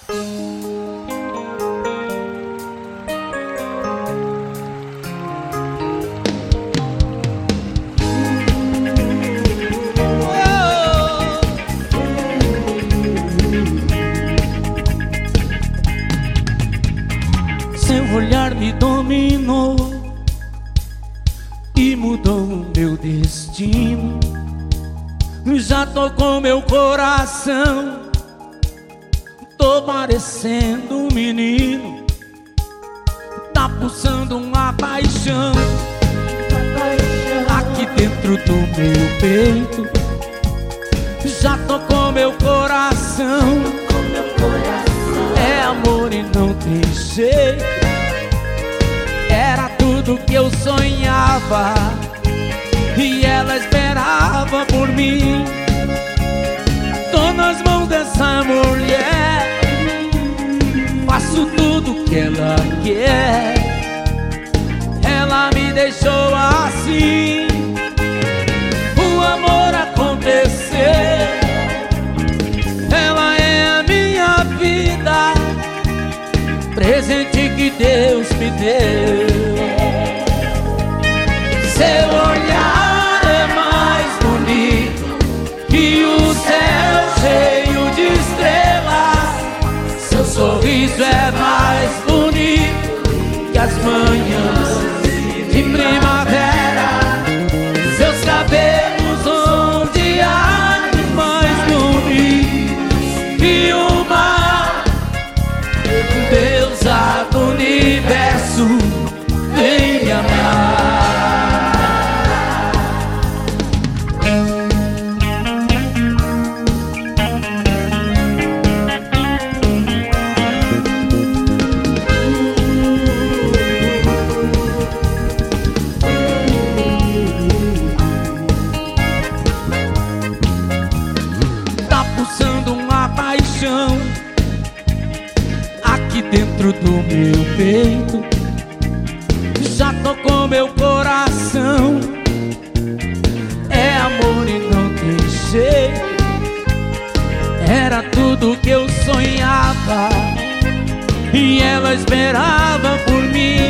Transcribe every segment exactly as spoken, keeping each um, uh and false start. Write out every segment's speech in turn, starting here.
Seu olhar me dominou e mudou o meu destino. Já tocou meu coração, tô parecendo um menino. Tá pulsando uma paixão aqui dentro do meu peito. Já tocou meu coração, é amor e não tem jeito. Era tudo que eu sonhava e ela esperava por mim. Tô nas mãos dessa mulher, faço tudo que ela quer. Ela me deixou assim, o amor acontecer. Ela é a minha vida, presente que Deus me deu. Seu olhar é mais bonito que o céu cheio de estrelas. Seu sorriso é mais bonito que as manhãs de primavera. Seus cabelos ondeados mais bonitos que o mar. Deusa do universo, vem me amar. Tá pulsando uma paixão aqui dentro do meu peito. Já tocou meu coração, é amor e não tem jeito. Era tudo que eu sonhava e ela esperava por mim.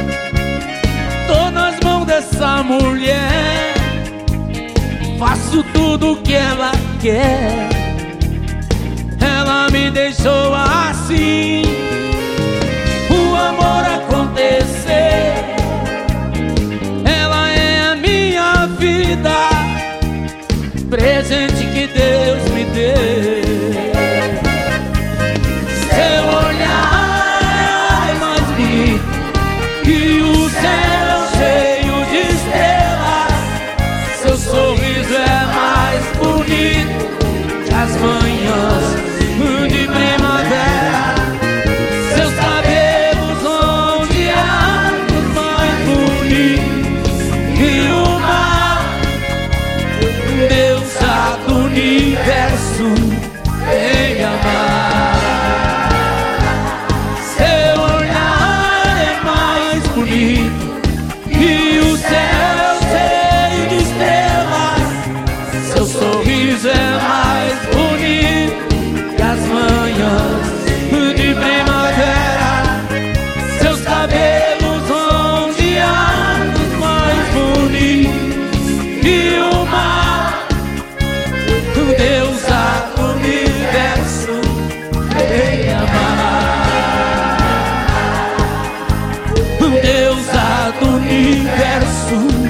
Tô nas mãos dessa mulher, faço tudo que ela quer. Ela me deixou assim, o amor acontecer. Ela é a minha vida, presente que Deus me deu. Seu olhar é mais bonito que o céu cheio de estrelas. Seu sorriso é mais bonito que as manhãs de primavera. Seus cabelos ondeados mais bonitos que o mar. Deusa do universo, vem amar. Seu olhar é mais bonito que o céu cheio de estrelas. Seu sorriso é mais bonito que as manhãs de primavera. Seus cabelos ondeados mais bonitos que o mar. Deusa do universo, vem amar. Deusa do universo,